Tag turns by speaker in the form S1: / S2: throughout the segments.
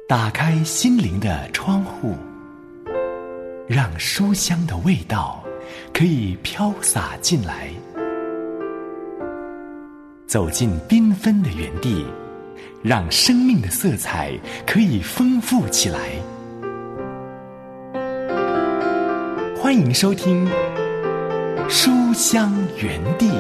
S1: 打开心灵的窗户，让书香的味道可以飘洒进来。走进缤纷的园地，让生命的色彩可以丰富起来。欢迎收听书香园地。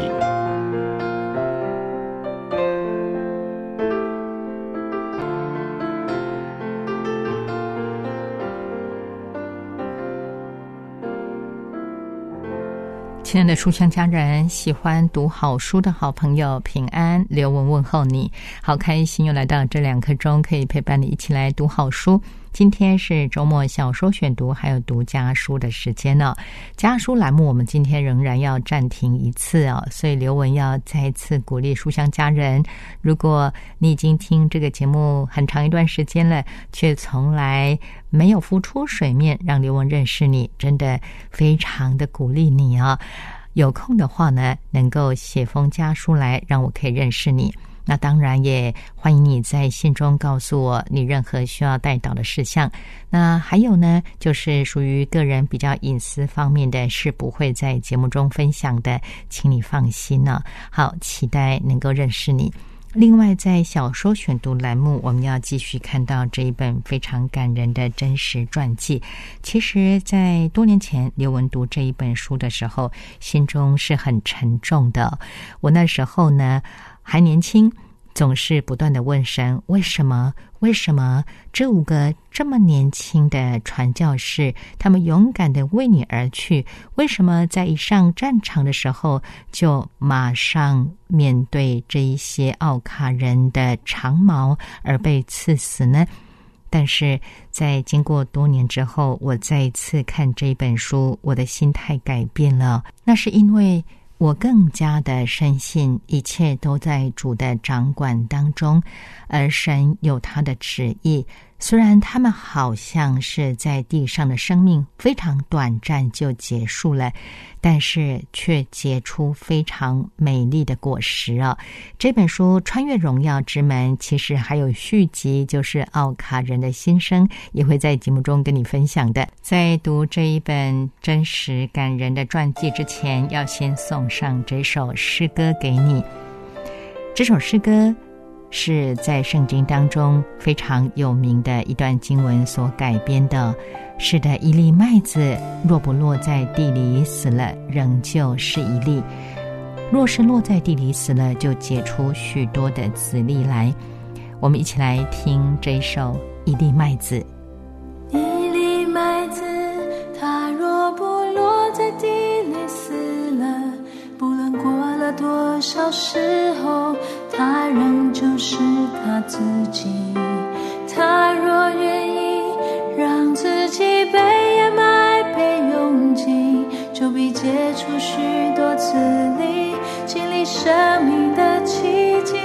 S2: 亲爱的书香家人，喜欢读好书的好朋友，平安，刘文问候你。好开心又来到这2刻钟，可以陪伴你一起来读好书。今天是周末小说选读还有读家书的时间了。家书栏目我们今天仍然要暂停一次哦，所以刘文要再一次鼓励书香家人，如果你已经听这个节目很长一段时间了，却从来没有浮出水面让刘文认识你，真的非常的鼓励你啊！有空的话呢，能够写封家书来让我可以认识你。那当然也欢迎你在信中告诉我你任何需要带导的事项。那还有呢，就是属于个人比较隐私方面的是不会在节目中分享的，请你放心呢。好，期待能够认识你。另外在小说选读栏目，我们要继续看到这一本非常感人的真实传记。其实在多年前刘文读这一本书的时候，心中是很沉重的。我那时候呢还年轻，总是不断地问神，为什么这5个这么年轻的传教士，他们勇敢地为你而去，为什么在一上战场的时候就马上面对这一些奥卡人的长矛而被刺死呢？但是在经过多年之后，我再一次看这本书，我的心态改变了。那是因为我更加的深信一切都在主的掌管当中，而神有他的旨意。虽然他们好像是在地上的生命非常短暂就结束了，但是却结出非常美丽的果实啊！这本书《穿越荣耀之门》其实还有续集，就是奥卡人的心声，也会在节目中跟你分享的。在读这一本真实感人的传记之前，要先送上这首诗歌给你。这首诗歌是在圣经当中非常有名的一段经文所改编的。是的，一粒麦子若不落在地里死了，仍旧是一粒；若是落在地里死了，就结出许多的子粒来。我们一起来听这首《一粒麦子》。
S3: 一粒麦子，它若不落在地里死了，不论过了多少时候，它仍旧是它自己。它若愿意让自己被掩埋被用尽，就必结出许多子粒，经历生命的奇迹。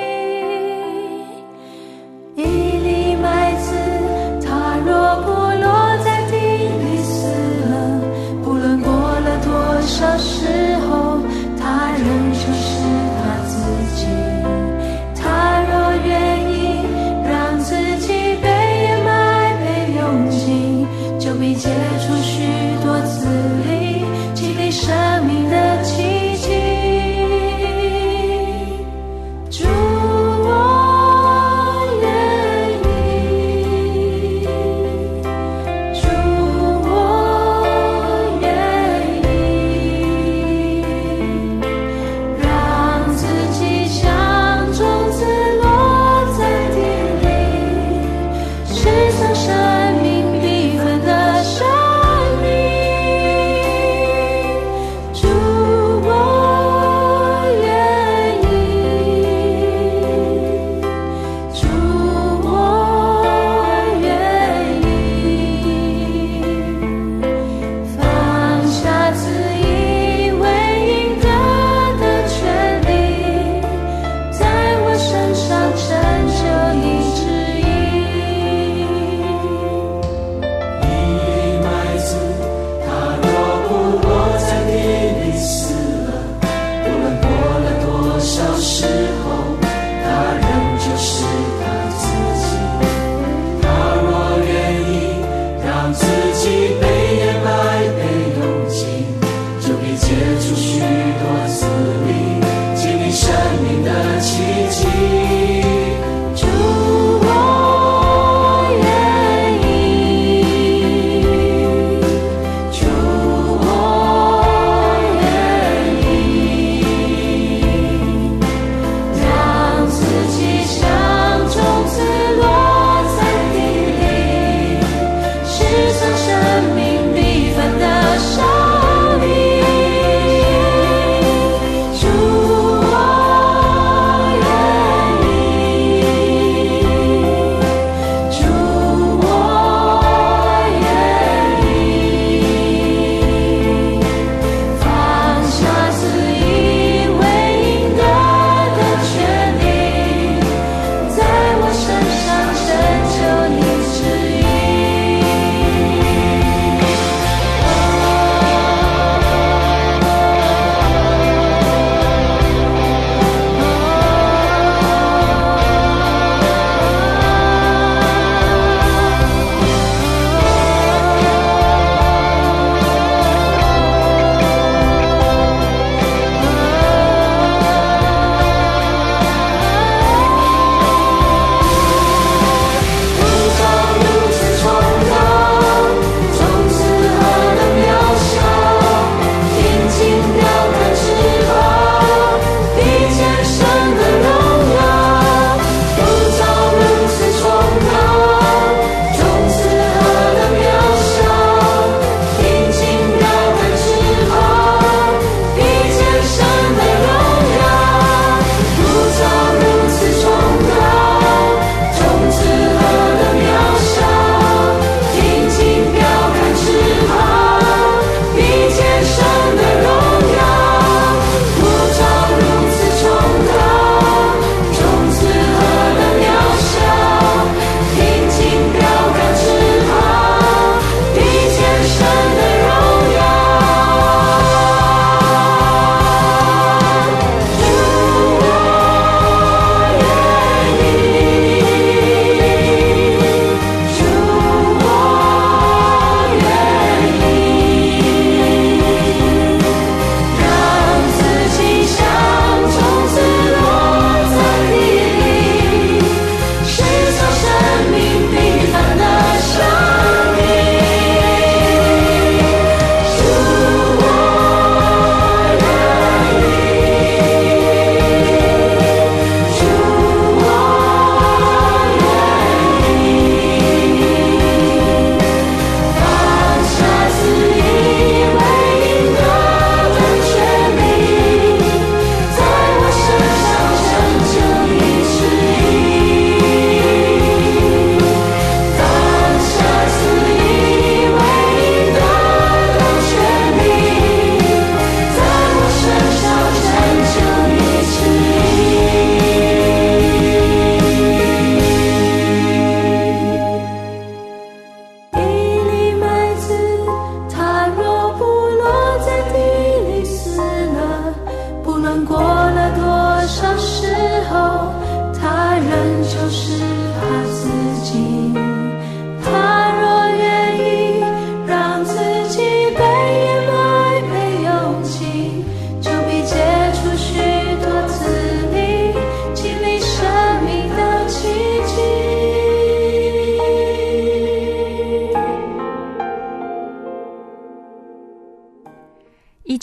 S3: 一粒麦子，它若不落在地里死了，不论过了多少时候，它仍旧是它自己。它若愿意让自己被掩埋被用尽，就必结出许多子粒，经历生命的奇迹。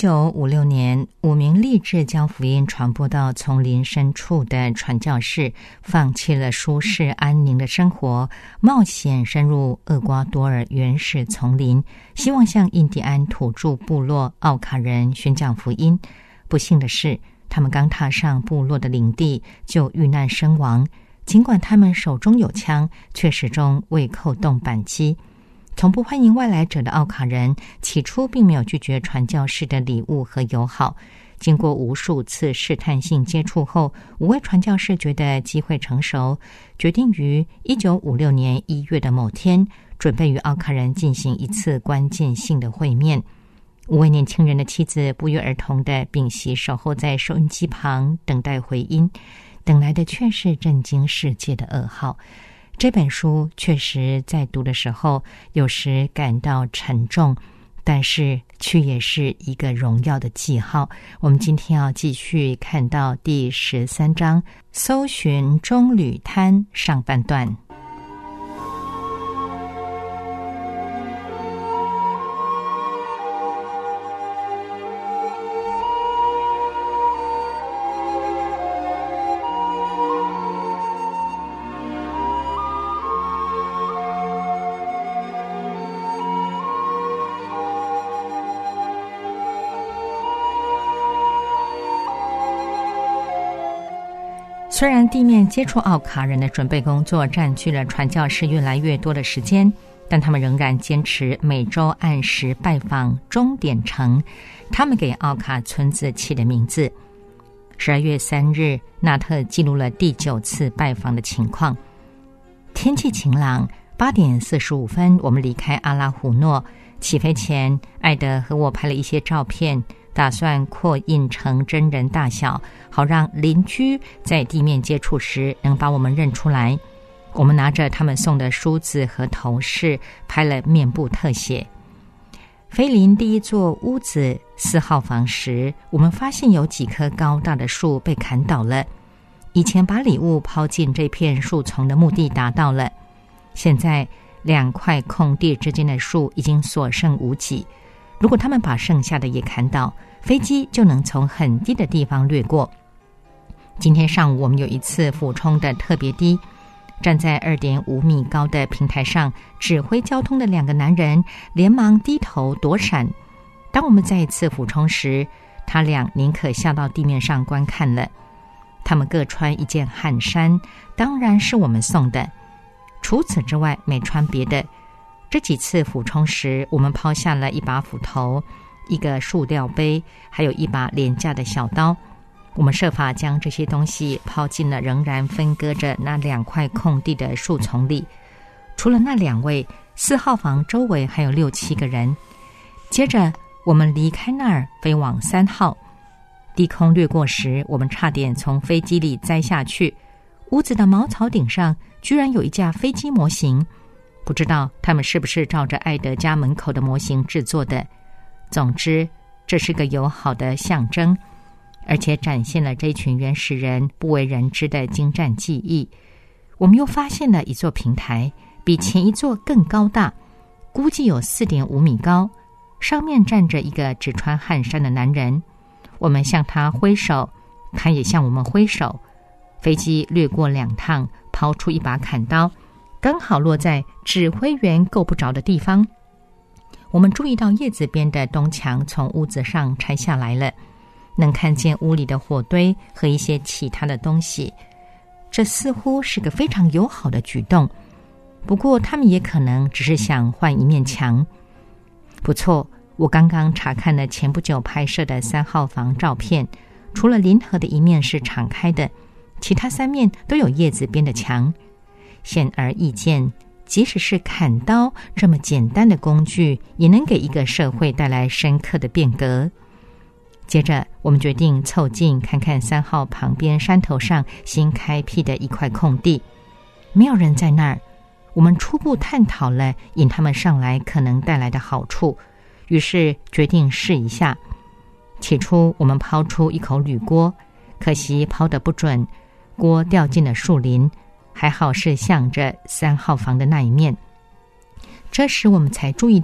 S2: 1956年，5名立志将福音传播到丛林深处的传教士，放弃了舒适安宁的生活，冒险深入厄瓜多尔原始丛林，希望向印第安土著部落奥卡人宣讲福音。不幸的是，他们刚踏上部落的领地就遇难身亡，尽管他们手中有枪，却始终未扣动扳机。从不欢迎外来者的奥卡人起初并没有拒绝传教士的礼物和友好，经过无数次试探性接触后，5位传教士觉得机会成熟，决定于1956年1月的某天准备与奥卡人进行一次关键性的会面。5位年轻人的妻子不约而同地屏息守候在收音机旁等待回音，等来的却是震惊世界的噩耗。这本书确实在读的时候有时感到沉重，但是却也是一个荣耀的记号。我们今天要继续看到第13章搜寻棕榈滩上半段。虽然地面接触奥卡人的准备工作占据了传教士越来越多的时间，但他们仍然坚持每周按时拜访终点城，他们给奥卡村子起的名字。12月3日，纳特记录了第9次拜访的情况。天气晴朗，8点45分，我们离开阿拉胡诺。起飞前，艾德和我拍了一些照片，打算扩印成真人大小，好让邻居在地面接触时能把我们认出来。我们拿着他们送的梳子和头饰，拍了面部特写。菲林第一座屋子4号房时，我们发现有几棵高大的树被砍倒了。以前把礼物抛进这片树丛的目的达到了，现在2块空地之间的树已经所剩无几。如果他们把剩下的也砍倒，飞机就能从很低的地方掠过。今天上午我们有一次俯冲的特别低，站在2.5米高的平台上，指挥交通的2个男人连忙低头躲闪。当我们再一次俯冲时，他俩宁可下到地面上观看了。他们各穿一件汗衫，当然是我们送的，除此之外没穿别的。这几次俯冲时，我们抛下了一把斧头、一个塑料杯，还有一把廉价的小刀。我们设法将这些东西抛进了仍然分割着那2块空地的树丛里。除了那2位，4号房周围还有6、7个人。接着我们离开那儿，飞往3号。低空掠过时，我们差点从飞机里栽下去。屋子的茅草顶上居然有一架飞机模型，不知道他们是不是照着艾德家门口的模型制作的。总之，这是个友好的象征，而且展现了这群原始人不为人知的精湛技艺。我们又发现了一座平台，比前一座更高大，估计有4.5米高，上面站着一个只穿汗衫的男人。我们向他挥手，他也向我们挥手。飞机掠过2趟，抛出一把砍刀，刚好落在指挥员够不着的地方。我们注意到叶子边的东墙从屋子上拆下来了，能看见屋里的火堆和一些其他的东西。这似乎是个非常友好的举动，不过他们也可能只是想换一面墙。不错，我刚刚查看了前不久拍摄的3号房照片，除了临河的一面是敞开的，其他3面都有叶子边的墙。显而易见，即使是砍刀这么简单的工具，也能给一个社会带来深刻的变革。接着我们决定凑近看看3号旁边山头上新开辟的一块空地，没有人在那儿。我们初步探讨了引他们上来可能带来的好处，于是决定试一下。起初我们抛出一口铝锅，可惜抛得不准，锅掉进了树林，还好是向着3号房的那一面。这时我们才注意到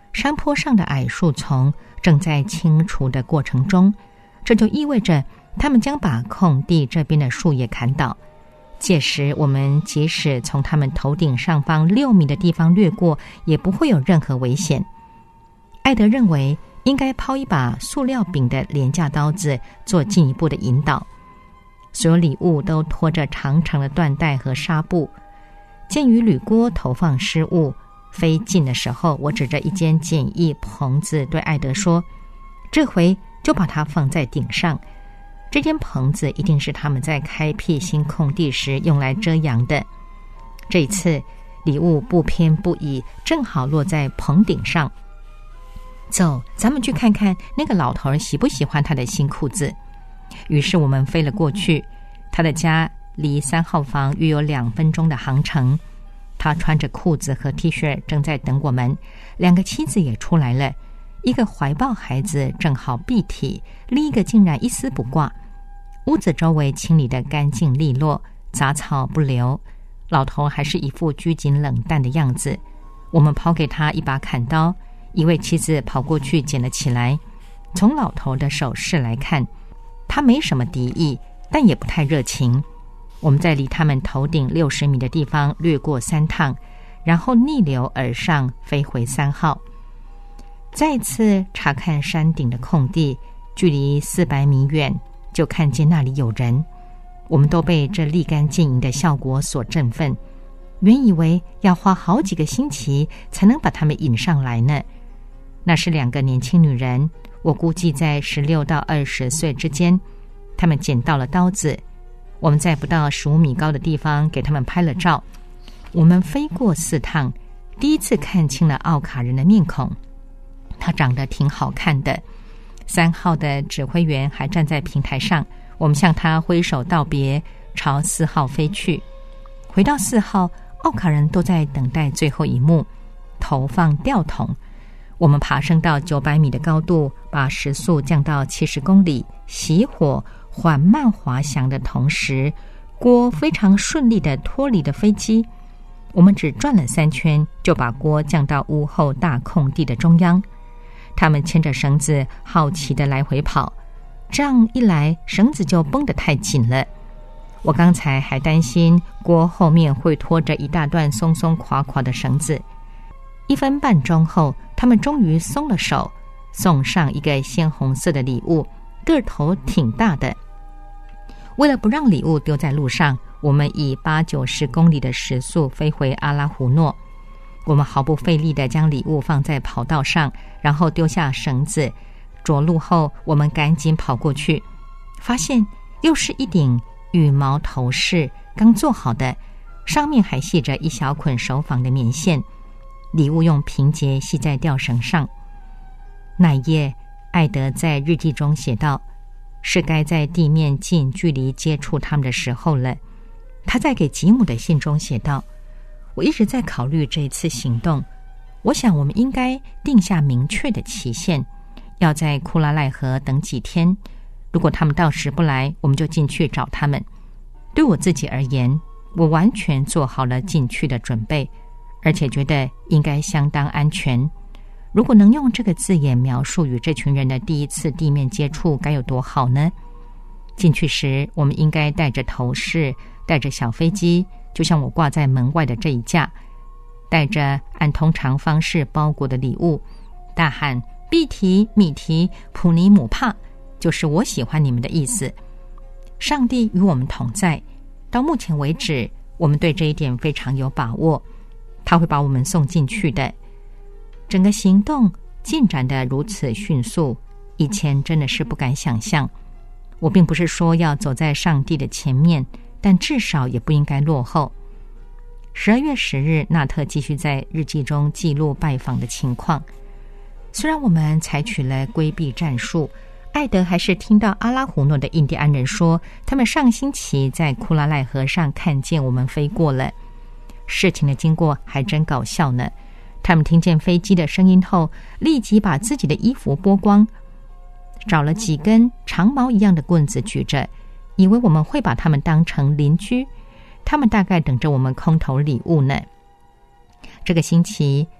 S2: 山坡上的矮树丛正在清除的过程中，这就意味着他们将把空地这边的树叶砍倒。届时我们即使从他们头顶上方6米的地方掠过，也不会有任何危险。艾德认为应该抛一把塑料柄的廉价刀子做进一步的引导。所有礼物都拖着长长的缎带和纱布。鉴于铝锅投放失误飞进的时候，我指着一间简易棚子对艾德说，这回就把它放在顶上。这间棚子一定是他们在开辟新空地时用来遮阳的。这一次礼物不偏不倚，正好落在棚顶上。走，咱们去看看那个老头喜不喜欢他的新裤子。于是我们飞了过去，他的家离3号房约有2分钟的航程。他穿着裤子和 T 恤正在等我们，2个妻子也出来了，一个怀抱孩子正好蔽体，另一个竟然一丝不挂。屋子周围清理得干净利落，杂草不留，老头还是一副拘谨冷淡的样子。我们抛给他一把砍刀，一位妻子跑过去捡了起来。从老头的手势来看，他没什么敌意，但也不太热情。我们在离他们头顶60米的地方掠过3趟，然后逆流而上飞回3号。再次查看山顶的空地，距离400米远，就看见那里有人。我们都被这立竿见影的效果所振奋，原以为要花好几个星期才能把他们引上来呢。那是2个年轻女人，我估计在16到20岁之间。他们捡到了刀子，我们在不到15米高的地方给他们拍了照。我们飞过4趟，第一次看清了奥卡人的面孔，他长得挺好看的。3号的指挥员还站在平台上，我们向他挥手道别，朝4号飞去。回到4号，奥卡人都在等待最后一幕，投放吊桶。我们爬升到900米的高度，把时速降到70公里，熄火，缓慢滑翔的同时，锅非常顺利地脱离了飞机。我们只转了3圈，就把锅降到屋后大空地的中央。他们牵着绳子好奇地来回跑，这样一来绳子就绷得太紧了。我刚才还担心锅后面会拖着一大段松松垮垮的绳子。1分半钟后，他们终于松了手，送上一个鲜红色的礼物，个头挺大的。为了不让礼物丢在路上，我们以80-90公里的时速飞回阿拉胡诺。我们毫不费力地将礼物放在跑道上，然后丢下绳子。着陆后，我们赶紧跑过去，发现又是一顶羽毛头饰，刚做好的，上面还系着一小捆手纺的棉线。礼物用平结系在吊绳上。那一夜，艾德在日记中写道，是该在地面近距离接触他们的时候了。他在给吉姆的信中写道，我一直在考虑这一次行动，我想我们应该定下明确的期限，要在库拉赖河等几天，如果他们到时不来，我们就进去找他们。对我自己而言，我完全做好了进去的准备，而且觉得应该相当安全。如果能用这个字眼描述与这群人的第一次地面接触该有多好呢？进去时，我们应该带着头饰，带着小飞机，就像我挂在门外的这一架，带着按通常方式包裹的礼物，大喊毕提、米提、普尼姆帕，就是我喜欢你们的意思。上帝与我们同在，到目前为止，我们对这一点非常有把握，他会把我们送进去的。整个行动进展得如此迅速，以前真的是不敢想象。我并不是说要走在上帝的前面，但至少也不应该落后。12月10日，纳特继续在日记中记录拜访的情况。虽然我们采取了规避战术，艾德还是听到阿拉胡诺的印第安人说，他们上星期在库拉赖河上看见我们飞过了。事情的经过还真搞笑呢。他们听见飞机的声音后，立即把自己的衣服剥光，找了几根长毛一样的棍子举着，以为我们会把他们当成邻居。他们大概等着我们空投礼物呢。这个星期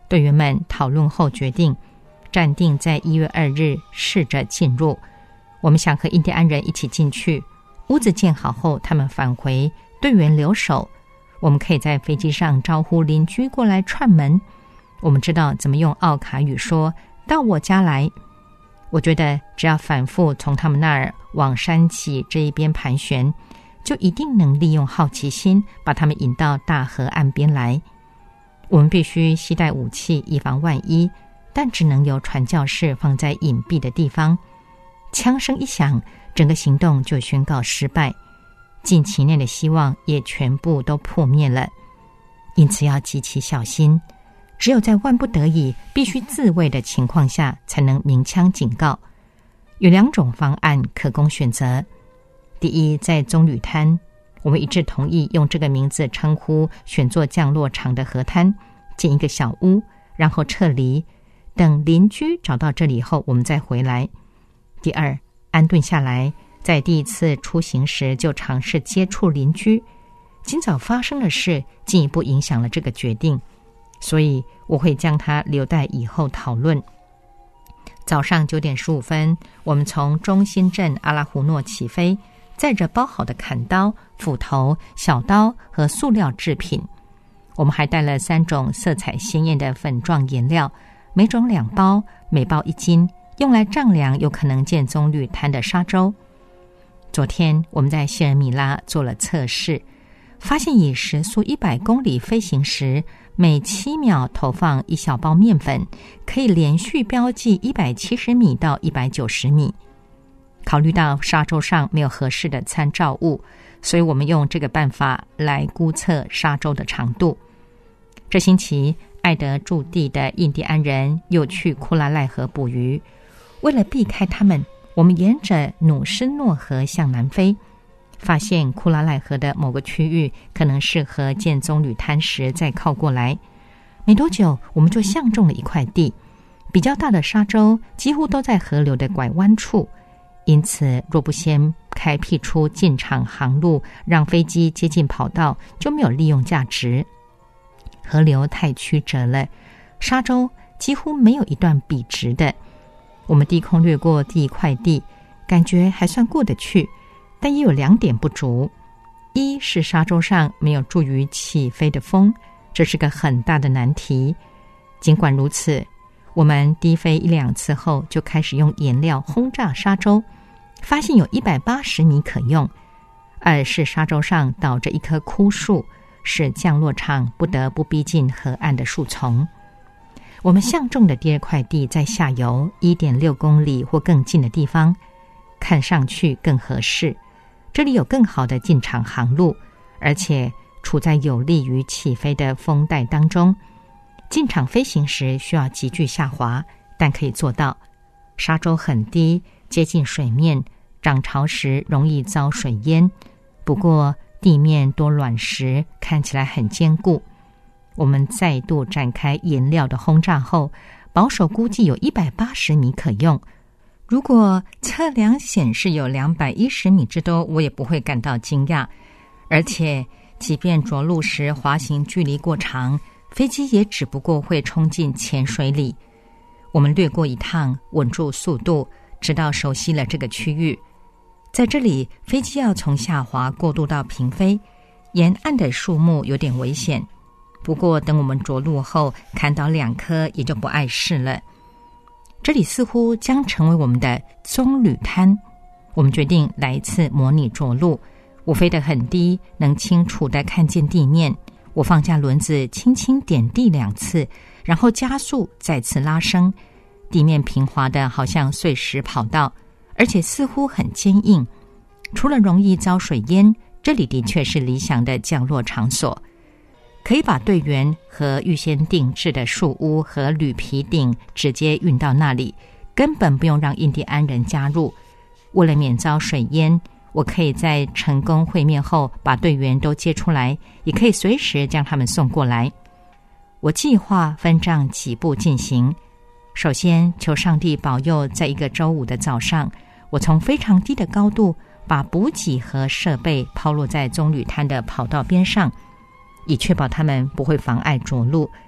S2: 队员们讨论后决定暂定在1月2日试着进入。我们想和印第安人一起进去，屋子建好后他们返回，队员留守。我们可以在飞机上招呼邻居过来串门。我们知道怎么用奥卡语说到我家来。我觉得只要反复从他们那儿往山脊这一边盘旋，就一定能利用好奇心把他们引到大河岸边来。我们必须携带武器以防万一，但只能由传教士放在隐蔽的地方。枪声一响，整个行动就宣告失败，近期内的希望也全部都破灭了。因此要极其小心，只有在万不得已必须自卫的情况下才能鸣枪警告。有2种方案可供选择。第一，在棕榈滩，我们一致同意用这个名字称呼选作降落场的河滩，建一个小屋，然后撤离，等邻居找到这里后我们再回来。第二，安顿下来，在第一次出行时就尝试接触邻居。今早发生的事进一步影响了这个决定，所以我会将它留待以后讨论。早上9点15分，我们从中心镇阿拉胡诺起飞，载着包好的砍刀、斧头、小刀和塑料制品。我们还带了3种色彩鲜艳的粉状颜料，每种2包，每包1斤，用来丈量有可能建棕榈滩的沙洲。昨天我们在谢尔米拉做了测试，发现以时速100公里飞行时，每7秒投放1小包面粉，可以连续标记170米到190米。考虑到沙洲上没有合适的参照物，所以我们用这个办法来估测沙洲的长度。这星期，艾德驻地的印第安人又去库拉赖河捕鱼。为了避开他们，我们沿着努斯诺河向南飞，发现库拉赖河的某个区域可能适合建棕榈滩时再靠过来。没多久，我们就相中了一块地，比较大的沙洲几乎都在河流的拐弯处，因此若不先开辟出进场航路，让飞机接近跑道，就没有利用价值。河流太曲折了，沙洲几乎没有一段笔直的。我们低空掠过第一块地，感觉还算过得去，但也有2点不足。一是沙洲上没有助于起飞的风，这是个很大的难题。尽管如此，我们低飞1-2次后就开始用颜料轰炸沙洲，发现有180米可用。二是沙洲上倒着一棵枯树，使降落场不得不逼近河岸的树丛。我们相中的第2块地在下游 1.6 公里或更近的地方，看上去更合适。这里有更好的进场航路，而且处在有利于起飞的风带当中。进场飞行时需要急剧下滑，但可以做到。沙洲很低，接近水面，涨潮时容易遭水淹。不过地面多卵石，看起来很坚固。我们再度展开颜料的轰炸后，保守估计有180米可用。如果测量显示有210米之多，我也不会感到惊讶。而且即便着陆时滑行距离过长，飞机也只不过会冲进浅水里。我们掠过一趟，稳住速度，直到熟悉了这个区域。在这里，飞机要从下滑过渡到平飞，沿岸的树木有点危险。不过等我们着陆后，砍倒2棵也就不碍事了。这里似乎将成为我们的棕榈滩。我们决定来一次模拟着陆。我飞得很低，能清楚地看见地面。我放下轮子，轻轻点地2次，然后加速，再次拉升。地面平滑的好像碎石跑道，而且似乎很坚硬。除了容易遭水淹，这里的确是理想的降落场所。可以把队员和预先定制的树屋和铝皮顶直接运到那里，根本不用让印第安人加入。为了免遭水淹，我可以在成功会面后把队员都接出来，也可以随时将他们送过来。我计划分这样几步进行。首先，求上帝保佑，在一个周五的早上，我从非常低的高度把补给和设备抛落在棕榈滩的跑道边上，以确保他们不会妨碍着陆。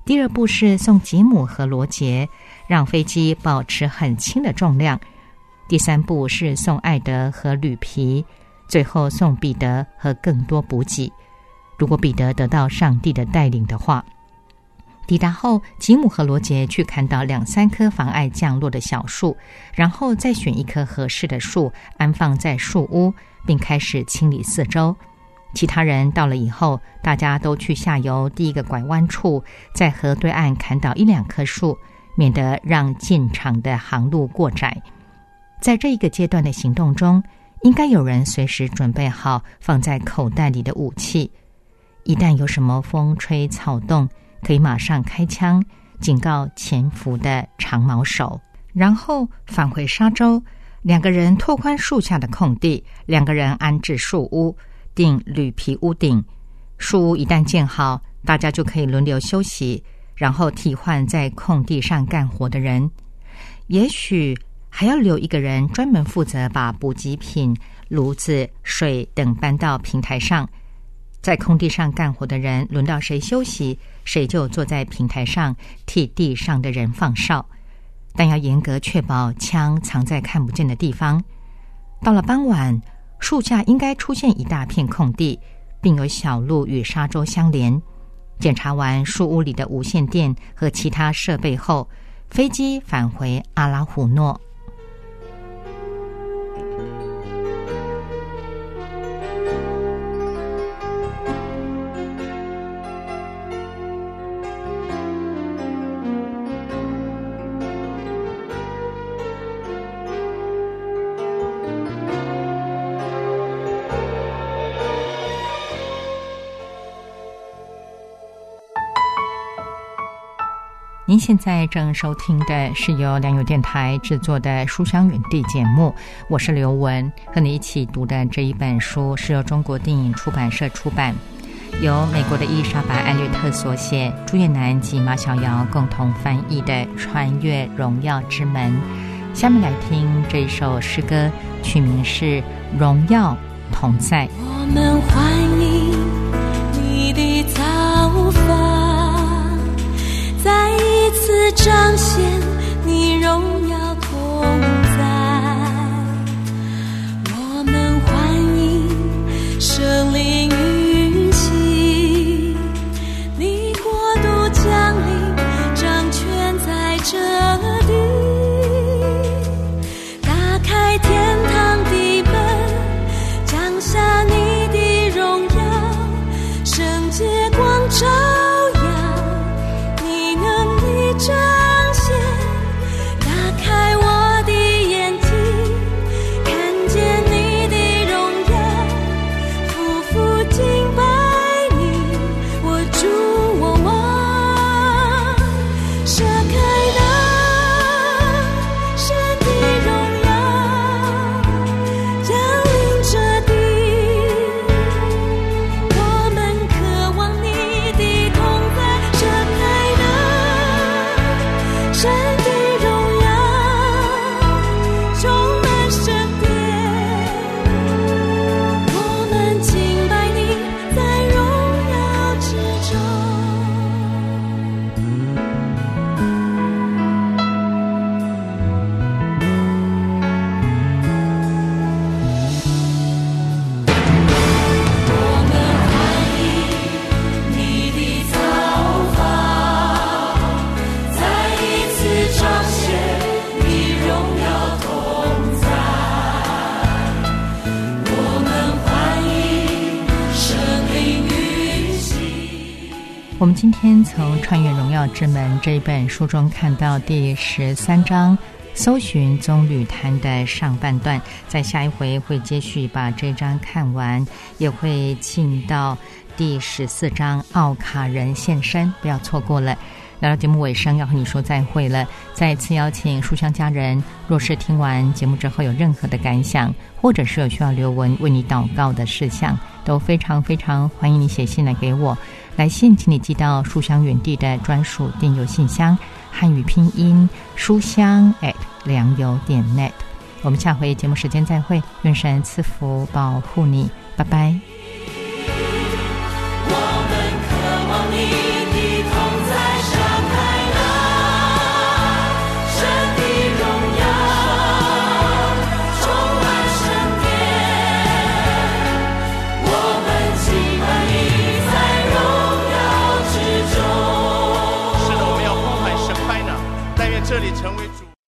S2: 第二步是送吉姆和罗杰，让飞机保持很轻的重量。第三步是送艾德和吕皮，最后送彼得和更多补给。如果彼得得到上帝的带领的话，抵达后，吉姆和罗杰去砍倒2-3棵妨碍降落的小树，然后再选一棵合适的树安放在树屋，并开始清理四周。其他人到了以后，大家都去下游第一个拐弯处，在河对岸砍倒1-2棵树，免得让进场的航路过窄。在这一个阶段的行动中，应该有人随时准备好放在口袋里的武器，一旦有什么风吹草动，可以马上开枪警告潜伏的长毛手。然后返回沙洲，2个人拓宽树下的空地，2个人安置树屋，定铝皮屋顶。树屋一旦建好，大家就可以轮流休息，然后替换在空地上干活的人。也许还要留一个人专门负责把补给品、炉子、水等搬到平台上。在空地上干活的人，轮到谁休息，谁就坐在平台上替地上的人放哨，但要严格确保枪藏在看不见的地方。到了傍晚，树下应该出现一大片空地，并有小路与沙洲相连。检查完树屋里的无线电和其他设备后，飞机返回阿拉胡诺。您现在正收听的是由良友电台制作的书香远地节目，我是刘文，和你一起读的这一本书是由中国电影出版社出版，由美国的伊莎白·艾略特所写，朱叶南及马小瑶共同翻译的《穿越荣耀之门》。下面来听这一首诗歌，曲名是《荣耀同在》。
S3: 我们欢迎你的造访，再一次彰显你荣耀同在。我们欢迎圣灵运行，你国度降临，掌权在这里。打开天堂的门，降下你的荣耀，圣洁光照彰显，打开我的眼睛，看见你的荣耀，夫妇敬拜你，我主我王，射开了神的荣耀，降临这地，我们渴望你的同在，射开了神的荣耀充满圣殿，我们敬拜你在荣耀之中。我们欢迎你的造访，再一次彰显你荣耀同在。我们欢迎圣灵运行。
S2: 我们今天从《穿越荣耀之门》这一本书中看到第13章搜寻棕榈滩的上半段，在下一回会接续把这章看完，也会进到第14章奥卡人现身，不要错过了。来到节目尾声，要和你说再会了。再次邀请书香家人，若是听完节目之后有任何的感想，或者是有需要刘文为你祷告的事项，都非常非常欢迎你写信来给我。来信请你寄到书香远地的专属电邮信箱，汉语拼音书香良友.net。我们下回节目时间再会，愿神赐福保护你，拜拜。